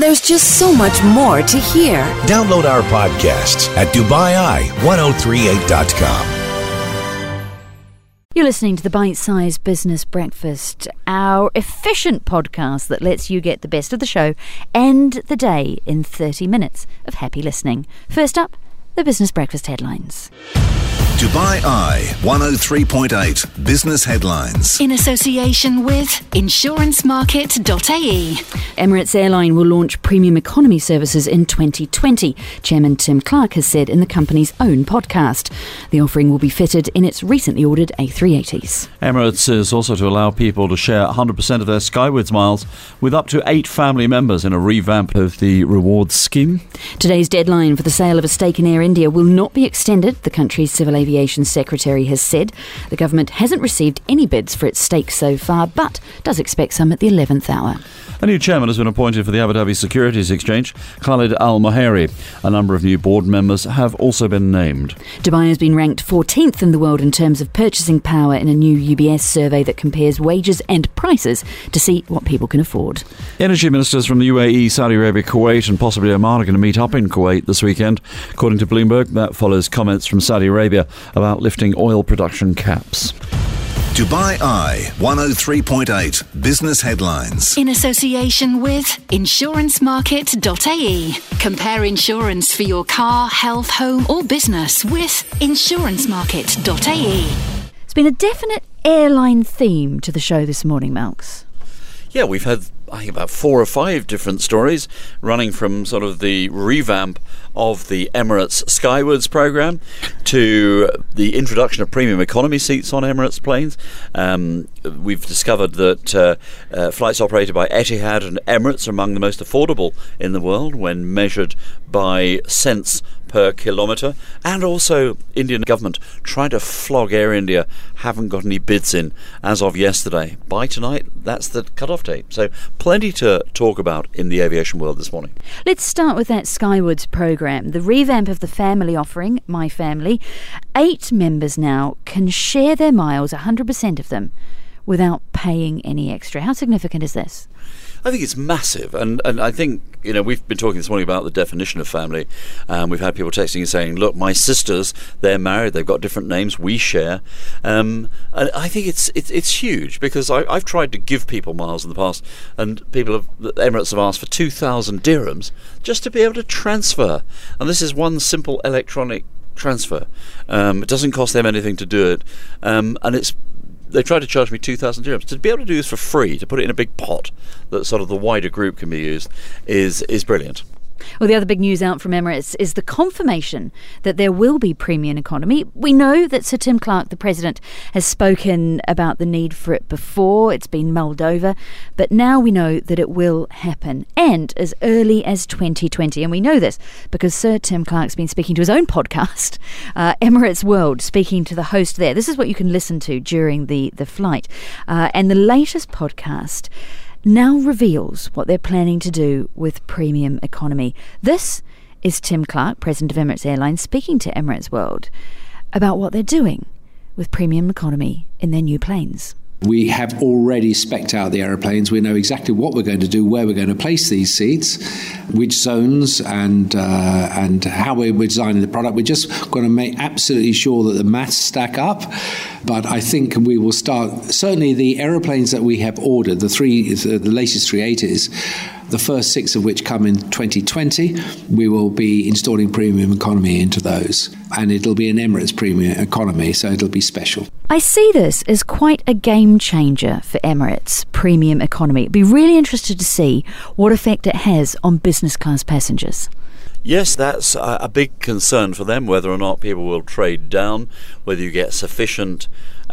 There's just so much more to hear. Download our podcasts at DubaiI1038.com. You're listening to the Bite-Sized Business Breakfast, our efficient podcast that lets you get the best of the show and the day in 30 minutes of happy listening. First up, the Business Breakfast headlines. Dubai Eye 103.8 Business Headlines. In association with insurancemarket.ae. Emirates Airline will launch premium economy services in 2020, Chairman Tim Clark has said in the company's own podcast. The offering will be fitted in its recently ordered A380s. Emirates is also to allow people to share 100% of their Skywards miles with up to 8 family members in a revamp of the rewards scheme. Today's deadline for the sale of a stake in Air India will not be extended, the country's civil aviation secretary has said. The government hasn't received any bids for its stake so far, but does expect some at the 11th hour. A new chairman has been appointed for the Abu Dhabi Securities Exchange, Khalid Al Moheri. A number of new board members have also been named. Dubai has been ranked 14th in the world in terms of purchasing power in a new UBS survey that compares wages and prices to see what people can afford. Energy ministers from the UAE, Saudi Arabia, Kuwait and possibly Oman are going to meet up in Kuwait this weekend. According to Bloomberg, that follows comments from Saudi Arabia about lifting oil production caps. Dubai Eye 103.8 Business Headlines. In association with insurancemarket.ae. Compare insurance for your car, health, home or business with insurancemarket.ae. It's been a definite airline theme to the show this morning, Malks. Yeah, we've had, I think, about 4 or 5 different stories running from sort of the revamp of the Emirates Skywards programme to the introduction of premium economy seats on Emirates planes. We've discovered that flights operated by Etihad and Emirates are among the most affordable in the world when measured by cents per kilometre, and also Indian government trying to flog Air India, haven't got any bids in as of yesterday. By tonight, that's the cut-off date. So plenty to talk about in the aviation world this morning. Let's start with that Skywards programme, the revamp of the family offering, My Family. 8 members now can share their miles, 100% of them, without paying any extra. How significant is this? I think it's massive, and I think, you know, we've been talking this morning about the definition of family. We've had people texting and saying, look, my sisters, they're married, they've got different names, we share. And I think it's huge, because I've tried to give people miles in the past, and Emirates have asked for 2,000 dirhams just to be able to transfer. And this is one simple electronic transfer. It doesn't cost them anything to do it, and they tried to charge me 2,000 dirhams. To be able to do this for free, to put it in a big pot that sort of the wider group can be used, is brilliant. Well, the other big news out from Emirates is the confirmation that there will be premium economy. We know that Sir Tim Clark, the president, has spoken about the need for it before. It's been mulled over. But now we know that it will happen, and as early as 2020. And we know this because Sir Tim Clark's been speaking to his own podcast, Emirates World, speaking to the host there. This is what you can listen to during the flight. And the latest podcast now reveals what they're planning to do with premium economy. This is Tim Clark, president of Emirates Airlines, speaking to Emirates World about what they're doing with premium economy in their new planes. We have already specced out the aeroplanes. We know exactly what we're going to do, where we're going to place these seats, which zones, and how we're designing the product. We're just going to make absolutely sure that the maths stack up. But I think we will start, certainly the aeroplanes that we have ordered, the latest 380s, the first 6 of which come in 2020, we will be installing premium economy into those. And it'll be an Emirates premium economy, so it'll be special. I see this as quite a game changer for Emirates premium economy. I'd be really interested to see what effect it has on business class passengers. Yes, that's a big concern for them, whether or not people will trade down, whether you get sufficient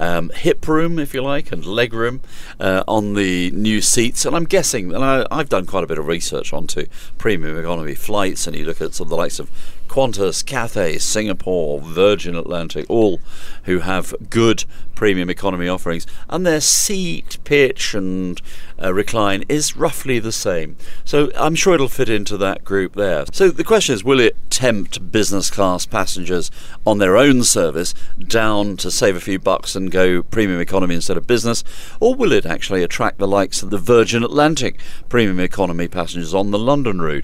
hip room, if you like, and leg room on the new seats. And I'm guessing, and I've done quite a bit of research onto premium economy flights, and you look at some of the likes of Qantas, Cathay, Singapore, Virgin Atlantic, all who have good premium economy offerings, and their seat pitch and recline is roughly the same. So I'm sure it'll fit into that group there. So the question is, will it tempt business class passengers on their own service down to save a few bucks and then go premium economy instead of business, or will it actually attract the likes of the Virgin Atlantic premium economy passengers on the London route?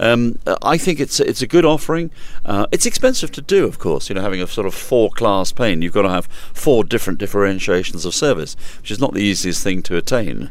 I think it's a good offering. It's expensive to do, of course. Having a sort of 4-class plane, you've got to have 4 different differentiations of service, which is not the easiest thing to attain.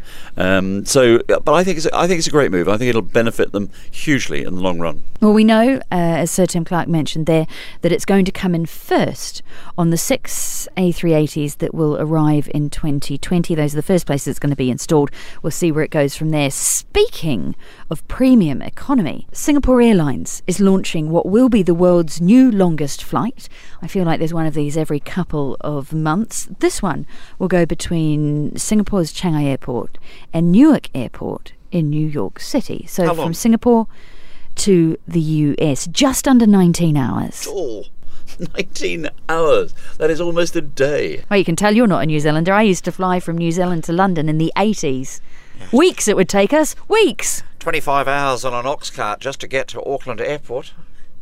But I think it's a great move. I think it'll benefit them hugely in the long run. Well, we know, as Sir Tim Clark mentioned there, that it's going to come in first on the 6 A380s that will arrive in 2020. Those are the first places it's going to be installed. We'll see where it goes from there. Speaking of premium economy, Singapore Airlines is launching what will be the world's new longest flight. I feel like there's one of these every couple of months. This one will go between Singapore's Changi Airport and Newark Airport in New York City. So from Singapore to the US, just under 19 hours. Oh, 19 hours. That is almost a day. Well, you can tell you're not a New Zealander. I used to fly from New Zealand to London in the 80s. Yes. Weeks it would take us. Weeks. 25 hours on an ox cart just to get to Auckland Airport.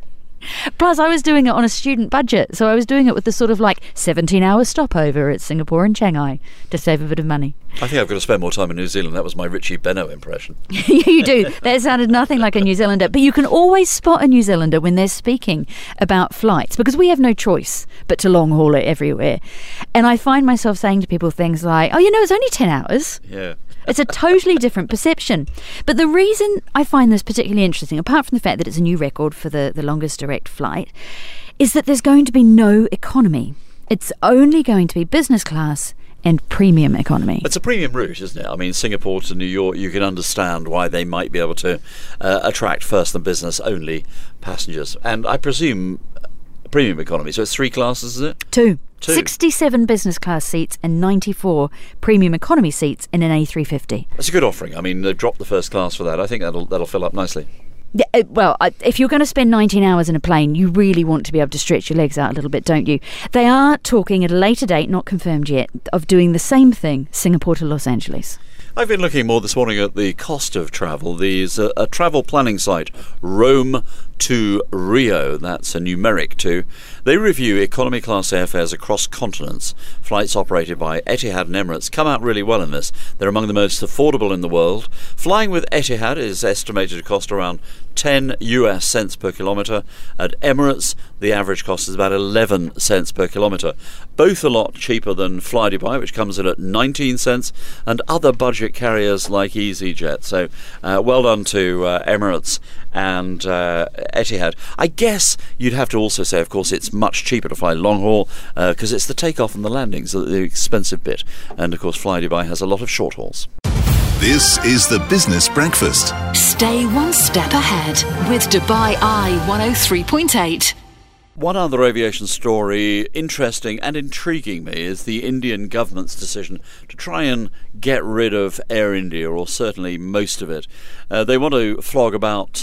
Plus, I was doing it on a student budget, so I was doing it with the sort of 17-hour stopover at Singapore and Changi to save a bit of money. I think I've got to spend more time in New Zealand. That was my Richie Benno impression. You do. That sounded nothing like a New Zealander. But you can always spot a New Zealander when they're speaking about flights, because we have no choice but to long haul it everywhere. And I find myself saying to people things like, it's only 10 hours. Yeah. It's a totally different perception. But the reason I find this particularly interesting, apart from the fact that it's a new record for the longest direct flight, is that there's going to be no economy. It's only going to be business class and premium economy. It's a premium route, isn't it? I mean, Singapore to New York, you can understand why they might be able to attract first and business only passengers. And I presume premium economy. So it's 3 classes, is it? 2. 67 business class seats and 94 premium economy seats in an A350. That's a good offering. I mean, they dropped the first class for that. I think that'll fill up nicely. Yeah, well, if you're going to spend 19 hours in a plane, you really want to be able to stretch your legs out a little bit, don't you? They are talking at a later date, not confirmed yet, of doing the same thing, Singapore to Los Angeles. I've been looking more this morning at the cost of travel. There's a travel planning site, Rome to Rio, that's a numeric 2. They review economy class airfares across continents. Flights operated by Etihad and Emirates come out really well in this. They're among the most affordable in the world. Flying with Etihad is estimated to cost around 10 US cents per kilometre. At Emirates, the average cost is about 11 cents per kilometre. Both a lot cheaper than Flydubai, which comes in at 19 cents, and other budget carriers like EasyJet. So well done to Emirates and Etihad. I guess you'd have to also say, of course, it's much cheaper to fly long haul because it's the takeoff and the landings that are the expensive bit. And of course, Flydubai has a lot of short hauls. This is the Business Breakfast. Stay one step ahead with Dubai Eye 103.8. One other aviation story, interesting and intriguing me, is the Indian government's decision to try and get rid of Air India, or certainly most of it. They want to flog about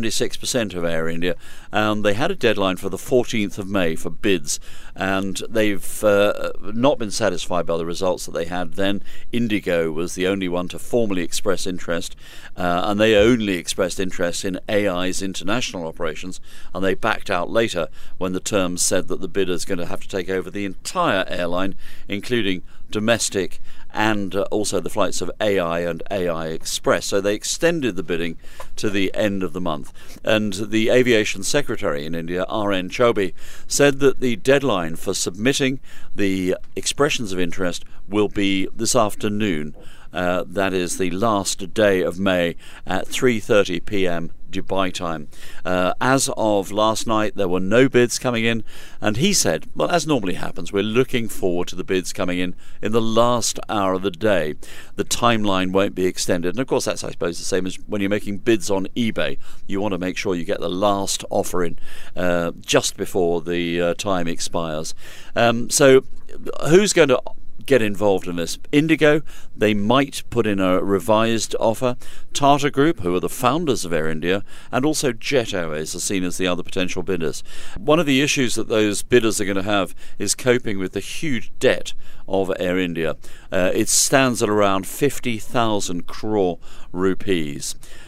76% of Air India, and they had a deadline for the 14th of May for bids, and they've not been satisfied by the results that they had then. Indigo was the only one to formally express interest, and they only expressed interest in AI's international operations, and they backed out later when the terms said that the bidder is going to have to take over the entire airline, including domestic and also the flights of AI and AI Express. So they extended the bidding to the end of the month. And the aviation secretary in India, R.N. Chaubey, said that the deadline for submitting the expressions of interest will be this afternoon. That is the last day of May at 3:30 p.m. Dubai time. As of last night, there were no bids coming in, and he said, well, as normally happens, we're looking forward to the bids coming in the last hour of the day. The timeline won't be extended, and of course that's, I suppose, the same as when you're making bids on eBay. You want to make sure you get the last offer in just before the time expires. So who's going to get involved in this? Indigo, they might put in a revised offer. Tata Group, who are the founders of Air India, and also Jet Airways are seen as the other potential bidders. One of the issues that those bidders are going to have is coping with the huge debt of Air India. It stands at around 50,000 crore rupees.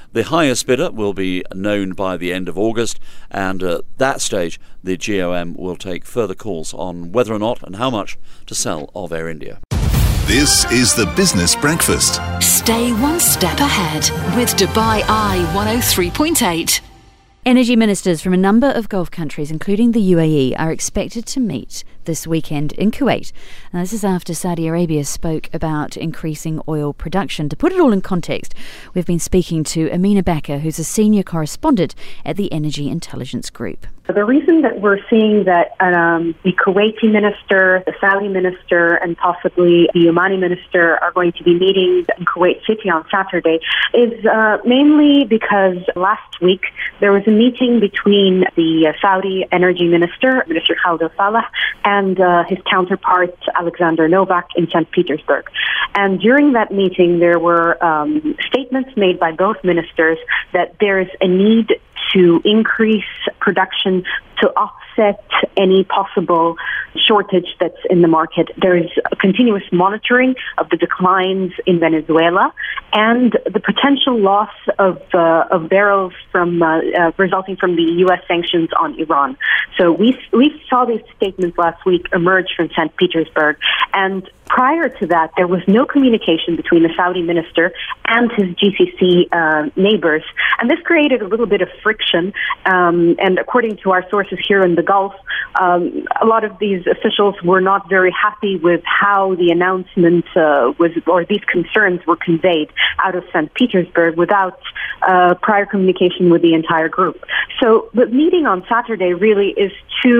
The highest bidder will be known by the end of August, and at that stage the GOM will take further calls on whether or not and how much to sell of Air India. This is the Business Breakfast. Stay one step ahead with Dubai Eye 103.8. Energy ministers from a number of Gulf countries, including the UAE, are expected to meet this weekend in Kuwait. Now, this is after Saudi Arabia spoke about increasing oil production. To put it all in context, we've been speaking to Amina Becker, who's a senior correspondent at the Energy Intelligence Group. The reason that we're seeing that the Kuwaiti minister, the Saudi minister, and possibly the Omani minister are going to be meeting in Kuwait City on Saturday is mainly because last week there was a meeting between the Saudi energy minister, Minister Khalid al-Falih, and his counterpart, Alexander Novak, in St. Petersburg. And during that meeting, there were statements made by both ministers that there is a need to increase production to offset any possible shortage that's in the market. There is a continuous monitoring of the declines in Venezuela and the potential loss of barrels from resulting from the U.S. sanctions on Iran. So we saw these statements last week emerge from St. Petersburg, and prior to that, there was no communication between the Saudi minister and his GCC neighbors, and this created a little bit of friction. And according to our sources here in the Gulf, a lot of these officials were not very happy with how the announcement or these concerns were conveyed out of St. Petersburg without prior communication with the entire group. So the meeting on Saturday really is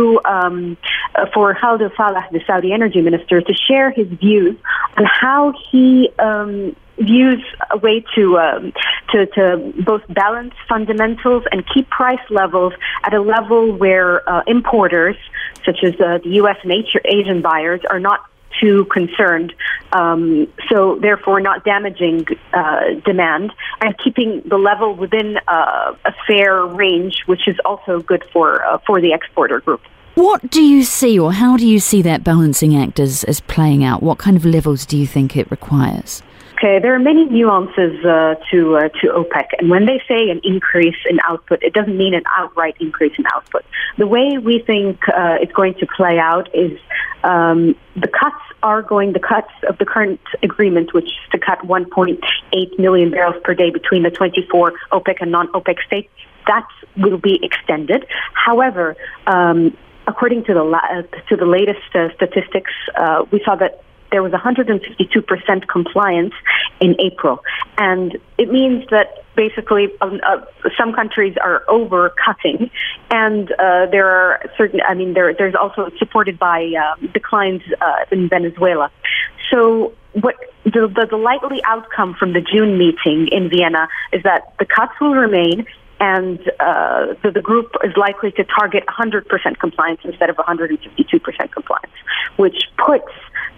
for Khalid al-Falih, the Saudi energy minister, to share his views on how he views a way to both balance fundamentals and keep price levels at a level where importers, such as the U.S. and Asian buyers, are not too concerned, so therefore not damaging demand and keeping the level within a fair range, which is also good for the exporter group. What do you see, or how do you see that balancing act as playing out? What kind of levels do you think it requires? Okay, there are many nuances to OPEC, and when they say an increase in output, it doesn't mean an outright increase in output. The way we think it's going to play out is the cuts of the current agreement, which is to cut 1.8 million barrels per day between the 24 OPEC and non-OPEC states, that will be extended. However, according to the latest statistics, we saw that there was 152% compliance in April. And it means that basically some countries are over-cutting, and there are there's also supported by declines in Venezuela. So what the likely outcome from the June meeting in Vienna is that the cuts will remain, and the group is likely to target 100% compliance instead of 152% compliance, which puts,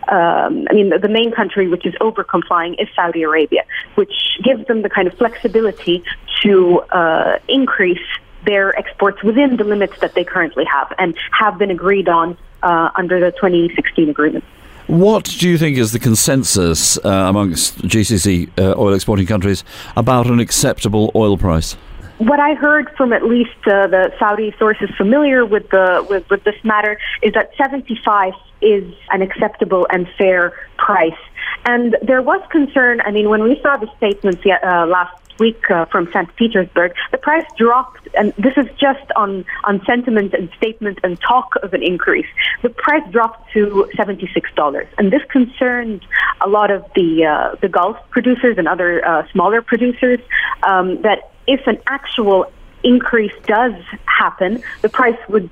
the main country which is over-complying is Saudi Arabia, which gives them the kind of flexibility to increase their exports within the limits that they currently have and have been agreed on under the 2016 agreement. What do you think is the consensus amongst GCC oil exporting countries about an acceptable oil price? What I heard from at least the Saudi sources familiar with this matter is that 75 is an acceptable and fair price. And there was concern, when we saw the statements last week from St. Petersburg, the price dropped, and this is just on sentiment and statement and talk of an increase. The price dropped to $76, and this concerned a lot of the Gulf producers and other smaller producers that if an actual increase does happen, the price would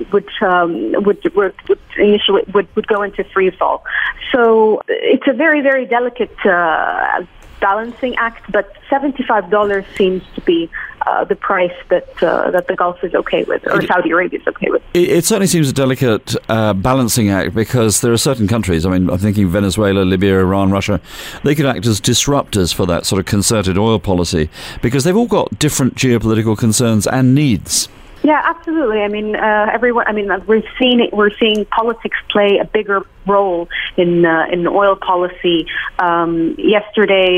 initially go into free fall. So it's a very, very delicate balancing act, but $75 seems to be the price that the Gulf is okay with, or Saudi Arabia is okay with. It certainly seems a delicate balancing act, because there are certain countries, I'm thinking Venezuela, Libya, Iran, Russia, they could act as disruptors for that sort of concerted oil policy, because they've all got different geopolitical concerns and needs. Yeah, absolutely. I mean, everyone. I mean, we're seeing politics play a bigger role in oil policy. Yesterday,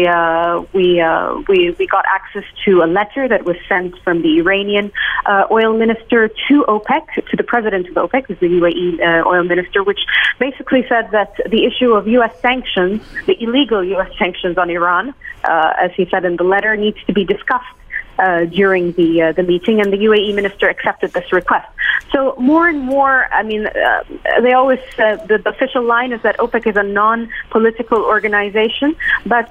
we got access to a letter that was sent from the Iranian oil minister to OPEC, to the president of OPEC, who's the UAE oil minister, which basically said that the issue of U.S. sanctions, the illegal U.S. sanctions on Iran, as he said in the letter, needs to be discussed during the meeting, and the UAE minister accepted this request. So more and more, I mean, they always the official line is that OPEC is a non-political organization, but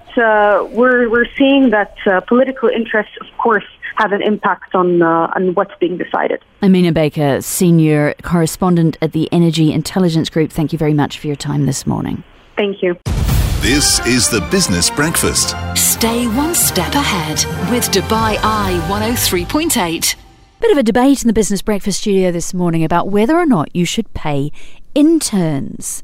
we're seeing that political interests, of course, have an impact on what's being decided. Amina Baker, Senior Correspondent at the Energy Intelligence Group, thank you very much for your time this morning. Thank you. This is the Business Breakfast. Stay one step ahead with Dubai Eye 103.8. Bit of a debate in the Business Breakfast studio this morning about whether or not you should pay interns.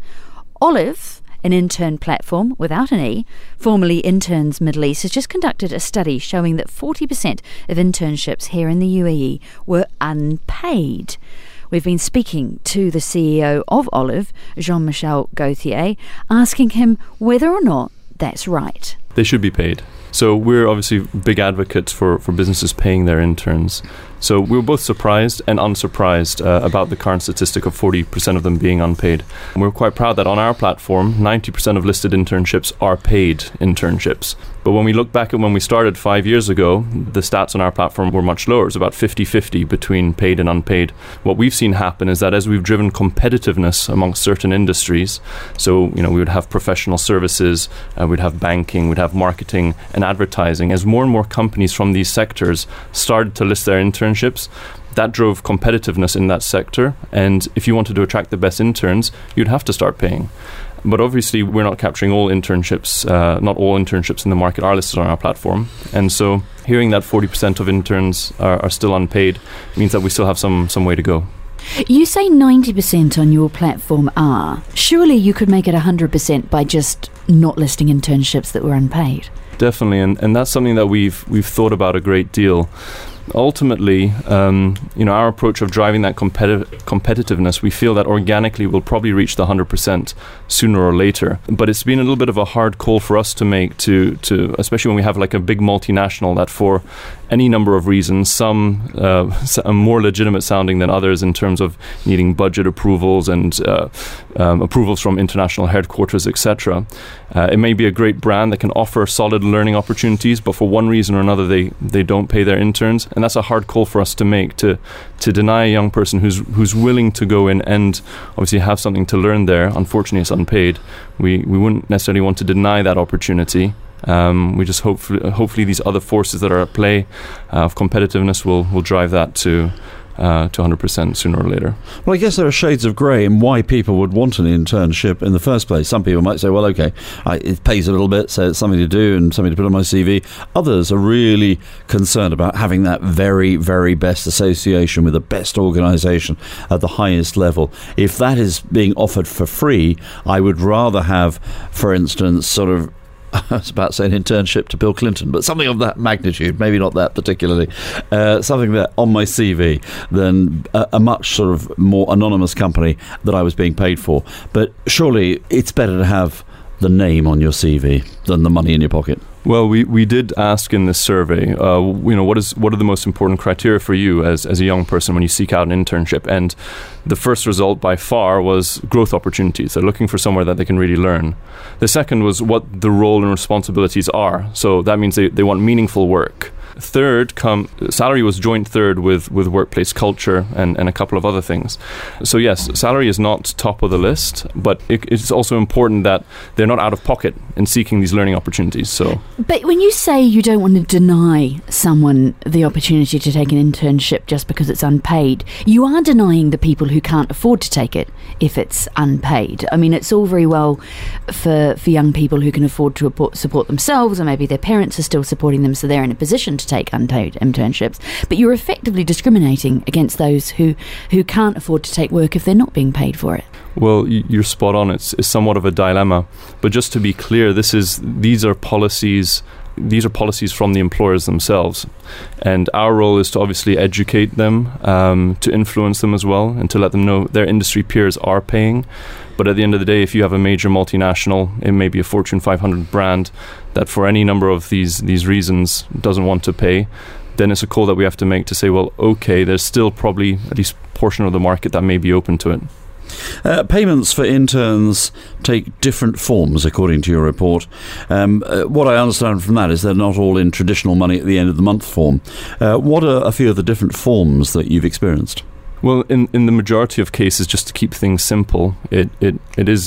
Olive, an intern platform without an E, formerly Interns Middle East, has just conducted a study showing that 40% of internships here in the UAE were unpaid. We've been speaking to the CEO of Olive, Jean-Michel Gauthier, asking him whether or not that's right. They should be paid. So we're obviously big advocates for businesses paying their interns. So we were both surprised and unsurprised about the current statistic of 40% of them being unpaid. And we're quite proud that on our platform, 90% of listed internships are paid internships. But when we look back at when we started 5 years ago, the stats on our platform were much lower. It was about 50-50 between paid and unpaid. What we've seen happen is that as we've driven competitiveness amongst certain industries, so we would have professional services, we'd have banking, we'd have marketing and advertising. As more and more companies from these sectors started to list their internships, that drove competitiveness in that sector. And if you wanted to attract the best interns, you'd have to start paying. But obviously, we're not capturing all internships. Not all internships in the market are listed on our platform. And so hearing that 40% of interns are still unpaid means that we still have some way to go. You say 90% on your platform are. Surely you could make it 100% by just not listing internships that were unpaid. Definitely, and that's something that we've thought about a great deal. Ultimately, our approach of driving that competitiveness, we feel that organically we'll probably reach the 100% sooner or later. But it's been a little bit of a hard call for us to make, to especially when we have like a big multinational that for any number of reasons, some are more legitimate sounding than others in terms of needing budget approvals and approvals from international headquarters, etc. It may be a great brand that can offer solid learning opportunities, but for one reason or another they don't pay their interns. And that's a hard call for us to make, to deny a young person who's willing to go in and obviously have something to learn there. Unfortunately, it's unpaid. We wouldn't necessarily want to deny that opportunity. We just hopefully these other forces that are at play of competitiveness will drive that to 100% sooner or later. Well, I guess there are shades of grey in why people would want an internship in the first place. Some people might say, well, okay, it pays a little bit, so it's something to do and something to put on my CV. Others are really concerned about having that very, very best association with the best organisation at the highest level. If that is being offered for free, I would rather have, for instance, sort of, I was about to say an internship to Bill Clinton, but something of that magnitude, maybe not that particularly, something that on my CV than a much sort of more anonymous company that I was being paid for. But surely it's better to have the name on your CV than the money in your pocket. Well, we did ask in this survey, what are the most important criteria for you as a young person when you seek out an internship? And the first result by far was growth opportunities. They're looking for somewhere that they can really learn. The second was what the role and responsibilities are. So that means they want meaningful work. Third, salary was joint third with workplace culture and a couple of other things. So yes, salary is not top of the list, but it's also important that they're not out of pocket in seeking these learning opportunities. So, but when you say you don't want to deny someone the opportunity to take an internship just because it's unpaid, you are denying the people who can't afford to take it if it's unpaid. I mean, it's all very well for young people who can afford to support themselves, or maybe their parents are still supporting them, so they're in a position to take unpaid internships, but you're effectively discriminating against those who can't afford to take work if they're not being paid for it. Well, you're spot on. It's somewhat of a dilemma. But just to be clear, these are policies these are policies from the employers themselves. And our role is to obviously educate them, to influence them as well, and to let them know their industry peers are paying. But at the end of the day, if you have a major multinational, it may be a Fortune 500 brand, that for any number of these reasons doesn't want to pay, then it's a call that we have to make to say, well, okay, there's still probably at least a portion of the market that may be open to it. Payments for interns take different forms, according to your report. What I understand from that is they're not all in traditional money at the end of the month form. What are a few of the different forms that you've experienced? Well, in the majority of cases, just to keep things simple, it is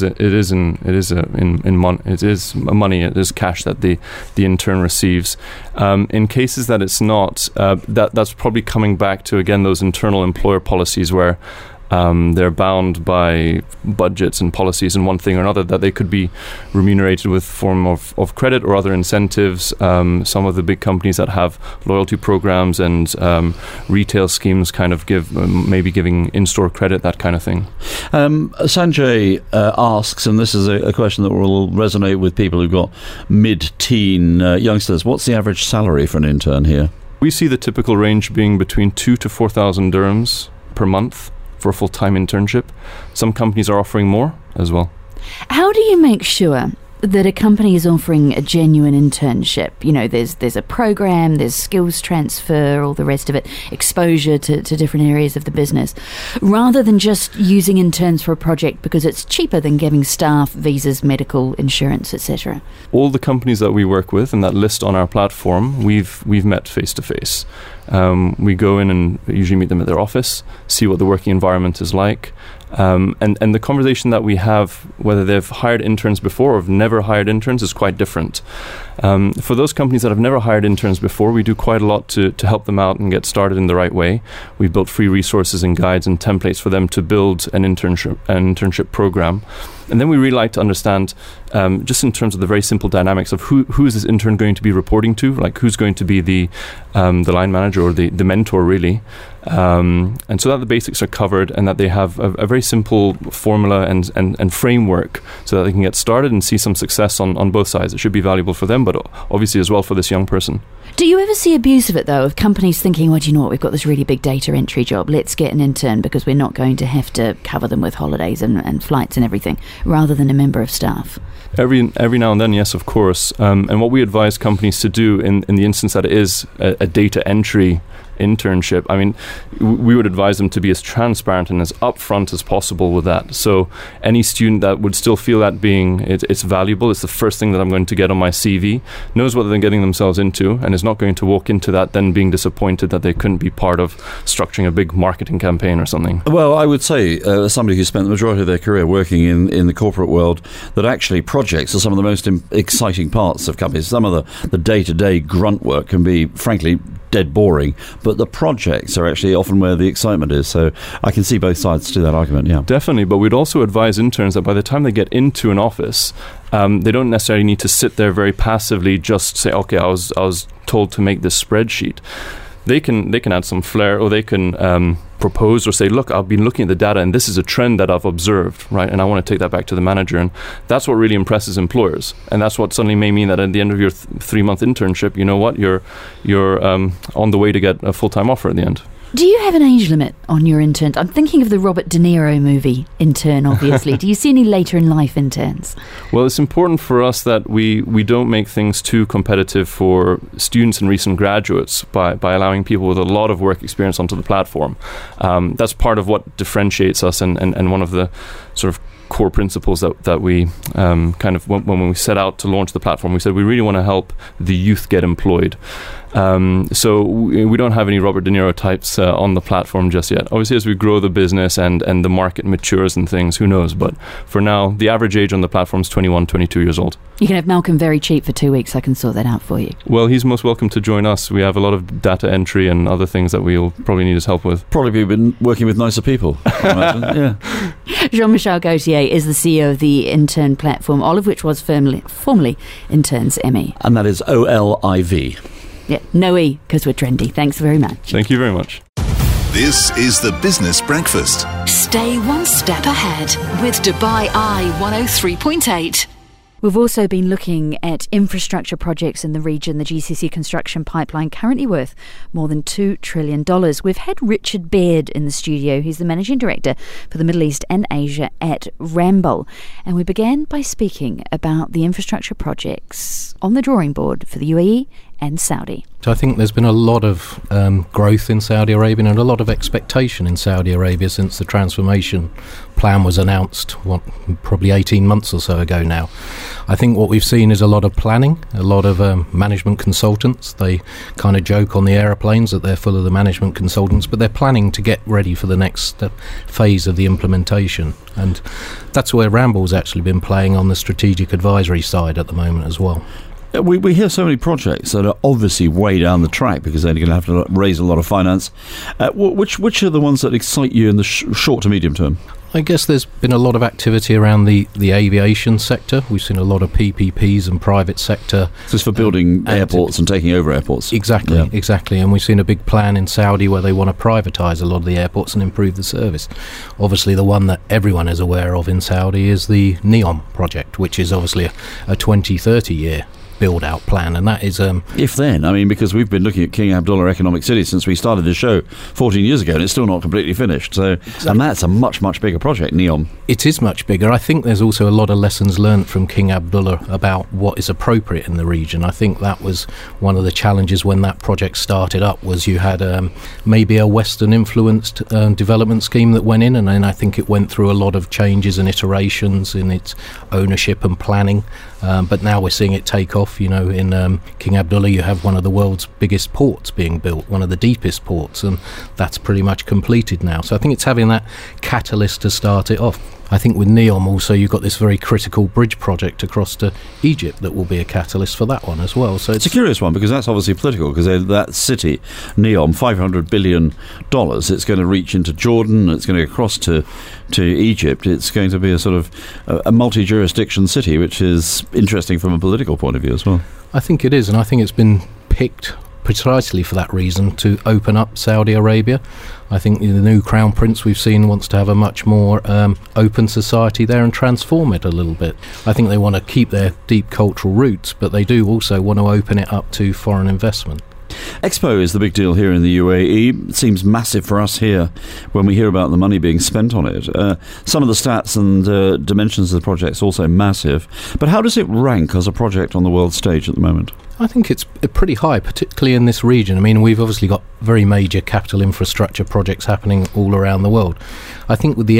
money. It is cash that the intern receives. In cases that it's not, that's probably coming back to again those internal employer policies where they're bound by budgets and policies and one thing or another, that they could be remunerated with form of credit or other incentives. Some of the big companies that have loyalty programs and retail schemes kind of give maybe giving in-store credit, that kind of thing. Sanjay asks, and this is a question that will resonate with people who've got mid-teen youngsters, what's the average salary for an intern here? We see the typical range being between 2,000 to 4,000 dirhams per month for a full-time internship. Some companies are offering more as well. How do you make sure that a company is offering a genuine internship? You know, there's a program, there's skills transfer, all the rest of it, exposure to different areas of the business, rather than just using interns for a project because it's cheaper than giving staff visas, medical insurance, etc. All the companies that we work with and that list on our platform, we've met face to face. We go in and usually meet them at their office, see what the working environment is like. And the conversation that we have, whether they've hired interns before or have never hired interns, is quite different. For those companies that have never hired interns before, we do quite a lot to help them out and get started in the right way. We've built free resources and guides and templates for them to build an internship program. And then we really like to understand, just in terms of the very simple dynamics of who is this intern going to be reporting to, like who's going to be the line manager or the mentor, really. And so that the basics are covered and that they have a very simple formula and framework so that they can get started and see some success on both sides. It should be valuable for them, but obviously as well for this young person. Do you ever see abuse of it, though, of companies thinking, well, do you know what, we've got this really big data entry job, let's get an intern because we're not going to have to cover them with holidays and flights and everything, rather than a member of staff? Every now and then, yes, of course. And what we advise companies to do in the instance that it is a data entry internship, I mean, we would advise them to be as transparent and as upfront as possible with that. So any student that would still feel that it's valuable, it's the first thing that I'm going to get on my CV, knows what they're getting themselves into, and is not going to walk into that then being disappointed that they couldn't be part of structuring a big marketing campaign or something. Well, I would say, somebody who spent the majority of their career working in the corporate world, that actually projects are some of the most exciting parts of companies. Some of the day-to-day grunt work can be, frankly, dead boring, but the projects are actually often where the excitement is. So I can see both sides to that argument, yeah. Definitely, but we'd also advise interns that by the time they get into an office, they don't necessarily need to sit there very passively, just say, okay, I was told to make this spreadsheet. They can add some flair, or they can propose or say, look, I've been looking at the data and this is a trend that I've observed, right? And I want to take that back to the manager. And that's what really impresses employers. And that's what suddenly may mean that at the end of your 3-month internship, you know what, you're on the way to get a full-time offer at the end. Do you have an age limit on your interns? I'm thinking of the Robert De Niro movie, Intern, obviously. Do you see any later in life interns? Well, it's important for us that we don't make things too competitive for students and recent graduates by allowing people with a lot of work experience onto the platform. That's part of what differentiates us and one of the sort of core principles that we kind of, when we set out to launch the platform, we said we really want to help the youth get employed. So we don't have any Robert De Niro types on the platform just yet. Obviously, as we grow the business and the market matures and things, who knows? But for now, the average age on the platform is 21, 22 years old. You can have Malcolm very cheap for 2 weeks. I can sort that out for you. Well, he's most welcome to join us. We have a lot of data entry and other things that we'll probably need his help with. Probably been working with nicer people, I imagine. Yeah. Jean-Michel Gauthier is the CEO of the Intern platform, all of which was formerly Interns ME. And that is OLIV. Yeah, no E, because we're trendy. Thanks very much. Thank you very much. This is the Business Breakfast. Stay one step ahead with Dubai Eye 103.8. We've also been looking at infrastructure projects in the region, the GCC construction pipeline currently worth more than $2 trillion. We've had Richard Baird in the studio. He's the Managing Director for the Middle East and Asia at Ramboll. And we began by speaking about the infrastructure projects on the drawing board for the UAE and Saudi. So I think there's been a lot of growth in Saudi Arabia and a lot of expectation in Saudi Arabia since the transformation plan was announced, probably 18 months or so ago now. I think what we've seen is a lot of planning, a lot of management consultants. They kind of joke on the aeroplanes that they're full of the management consultants, but they're planning to get ready for the next phase of the implementation. And that's where Ramboll's actually been playing on the strategic advisory side at the moment as well. We hear so many projects that are obviously way down the track because they're going to have to raise a lot of finance. Which are the ones that excite you in the short to medium term? I guess there's been a lot of activity around the aviation sector. We've seen a lot of PPPs and private sector. This is for building airports and taking over airports. Exactly. And we've seen a big plan in Saudi where they want to privatise a lot of the airports and improve the service. Obviously, the one that everyone is aware of in Saudi is the NEOM project, which is obviously a 20-30 year build-out plan, and that is because we've been looking at King Abdullah Economic City since we started this show 14 years ago, and it's still not completely finished. So, exactly. And that's a much bigger project, NEOM. It is much bigger. I think there's also a lot of lessons learned from King Abdullah about what is appropriate in the region. I think that was one of the challenges when that project started up, was you had maybe a Western-influenced development scheme that went in, and then I think it went through a lot of changes and iterations in its ownership and planning. But now we're seeing it take off. In King Abdullah, you have one of the world's biggest ports being built, one of the deepest ports, and that's pretty much completed now. So I think it's having that catalyst to start it off. I think with NEOM also you've got this very critical bridge project across to Egypt that will be a catalyst for that one as well. So it's a curious one because that's obviously political, because that city, NEOM, $500 billion, it's going to reach into Jordan, it's going to go across to Egypt. It's going to be a sort of a multi-jurisdiction city, which is interesting from a political point of view as well. I think it is, and I think it's been picked precisely for that reason, to open up Saudi Arabia. I think the new Crown Prince we've seen wants to have a much more open society there and transform it a little bit. I think they want to keep their deep cultural roots, but they do also want to open it up to foreign investment. Expo is the big deal here in the UAE. It seems massive for us here when we hear about the money being spent on it. Some of the stats and dimensions of the project is also massive. But how does it rank as a project on the world stage at the moment? I think it's pretty high, particularly in this region. I mean, we've obviously got very major capital infrastructure projects happening all around the world. I think with the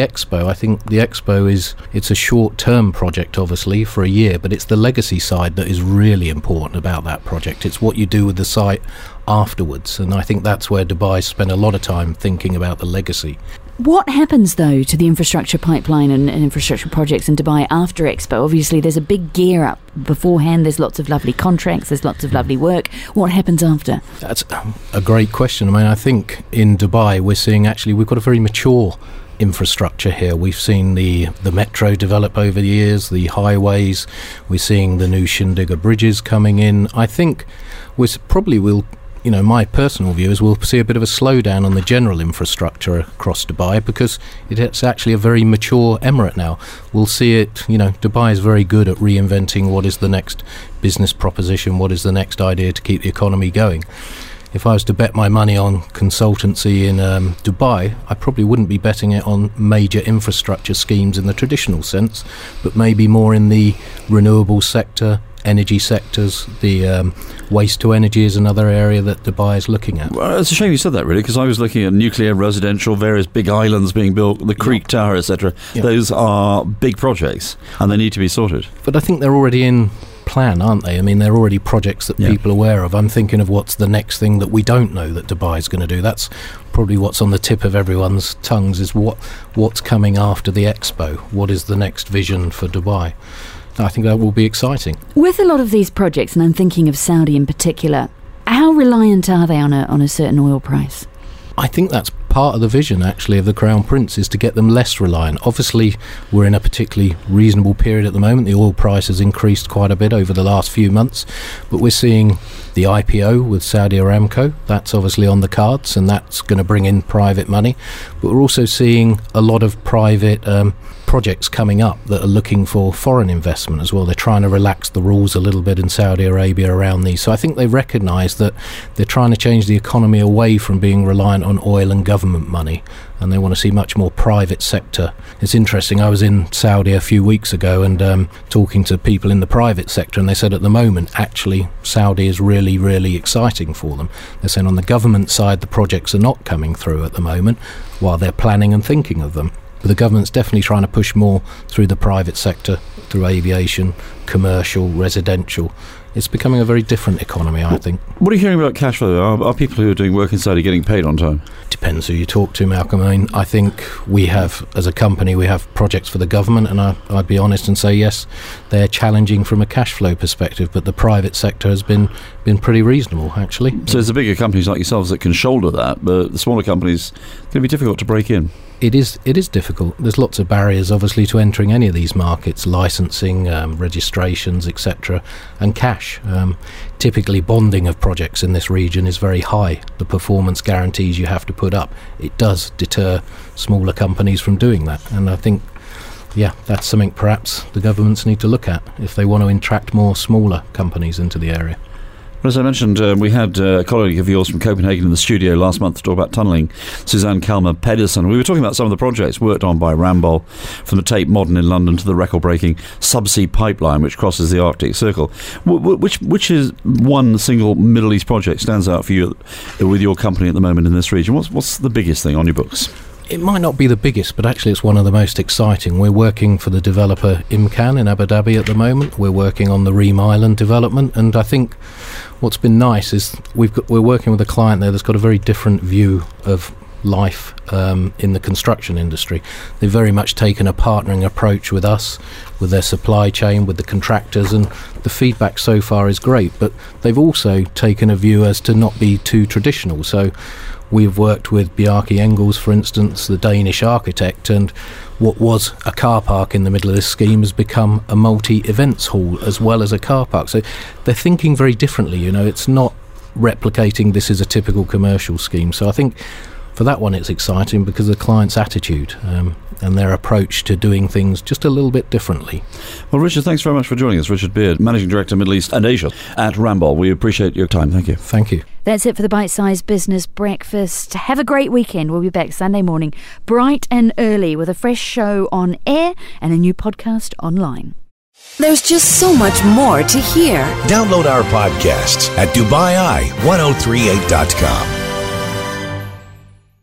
Expo, it's a short-term project, obviously, for a year, but it's the legacy side that is really important about that project. It's what you do with the site afterwards, and I think that's where Dubai spent a lot of time thinking about the legacy. What happens, though, to the infrastructure pipeline and infrastructure projects in Dubai after Expo? Obviously, there's a big gear up beforehand. There's lots of lovely contracts. There's lots of lovely work. What happens after? That's a great question. I mean, I think in Dubai we've got a very mature infrastructure here. We've seen the metro develop over the years, the highways. We're seeing the new Shindiga bridges coming in. I think my personal view is we'll see a bit of a slowdown on the general infrastructure across Dubai because it's actually a very mature emirate now. We'll see it, Dubai is very good at reinventing what is the next business proposition, what is the next idea to keep the economy going. If I was to bet my money on consultancy in Dubai, I probably wouldn't be betting it on major infrastructure schemes in the traditional sense, but maybe more in the renewable sector, energy sectors. The waste to energy is another area that Dubai is looking at. Well, it's a shame you said that, really, because I was looking at nuclear, residential, various big islands being built, the Creek Tower, etc. Those are big projects and they need to be sorted. But I think they're already in plan, aren't they? I mean, they're already projects that people are aware of. I'm thinking of what's the next thing that we don't know that Dubai is going to do. That's probably what's on the tip of everyone's tongues, is what's coming after the Expo. What is the next vision for Dubai? I think that will be exciting. With a lot of these projects, and I'm thinking of Saudi in particular, how reliant are they on a certain oil price? I think that's part of the vision, actually, of the Crown Prince is to get them less reliant. Obviously, we're in a particularly reasonable period at the moment. The oil price has increased quite a bit over the last few months, but we're seeing the IPO with Saudi Aramco. That's obviously on the cards, and that's going to bring in private money. But we're also seeing a lot of private projects coming up that are looking for foreign investment as well. They're trying to relax the rules a little bit in Saudi Arabia around these. So I think they recognise that they're trying to change the economy away from being reliant on oil and government money, and they want to see much more private sector. It's interesting, I was in Saudi a few weeks ago and talking to people in the private sector, and they said at the moment, actually, Saudi is really, really exciting for them. They're saying on the government side, the projects are not coming through at the moment while they're planning and thinking of them. But the government's definitely trying to push more through the private sector, through aviation, commercial, residential. It's becoming a very different economy, I think. What are you hearing about cash flow? Are people who are doing work in Saudi getting paid on time? Depends who you talk to, Malcolm. I mean, I think we have, as a company, we have projects for the government, and I'd be honest and say, yes, they're challenging from a cash flow perspective, but the private sector has been pretty reasonable, actually. So it's the bigger companies like yourselves that can shoulder that, but the smaller companies, it's going to be difficult to break in. It is difficult. There's lots of barriers, obviously, to entering any of these markets: licensing, registrations, etc., and cash. Typically, bonding of projects in this region is very high. The performance guarantees you have to put up, it does deter smaller companies from doing that. And I think, that's something perhaps the governments need to look at if they want to attract more smaller companies into the area. Well, as I mentioned, we had a colleague of yours from Copenhagen in the studio last month to talk about tunnelling, Suzanne Kalmer Pedersen. We were talking about some of the projects worked on by Ramboll, from the Tate Modern in London to the record-breaking subsea pipeline which crosses the Arctic Circle. Which is one single Middle East project stands out for you with your company at the moment in this region? What's the biggest thing on your books? It might not be the biggest, but actually it's one of the most exciting. We're working for the developer Imcan in Abu Dhabi at the moment. We're working on the Reem Island development, and I think what's been nice is we're working with a client there that's got a very different view of life in the construction industry. They've very much taken a partnering approach with us, with their supply chain, with the contractors, and the feedback so far is great. But they've also taken a view as to not be too traditional. So we've worked with Bjarke Engels, for instance, the Danish architect, and what was a car park in the middle of this scheme has become a multi-events hall as well as a car park. So they're thinking very differently. It's not replicating this is a typical commercial scheme. So I think for that one it's exciting because of the client's attitude and their approach to doing things just a little bit differently. Well, Richard, thanks very much for joining us. Richard Beard, Managing Director, Middle East and Asia at Ramboll. We appreciate your time. Thank you. Thank you. That's it for the Bite Size Business Breakfast. Have a great weekend. We'll be back Sunday morning, bright and early, with a fresh show on air and a new podcast online. There's just so much more to hear. Download our podcasts at DubaiEye1038.com.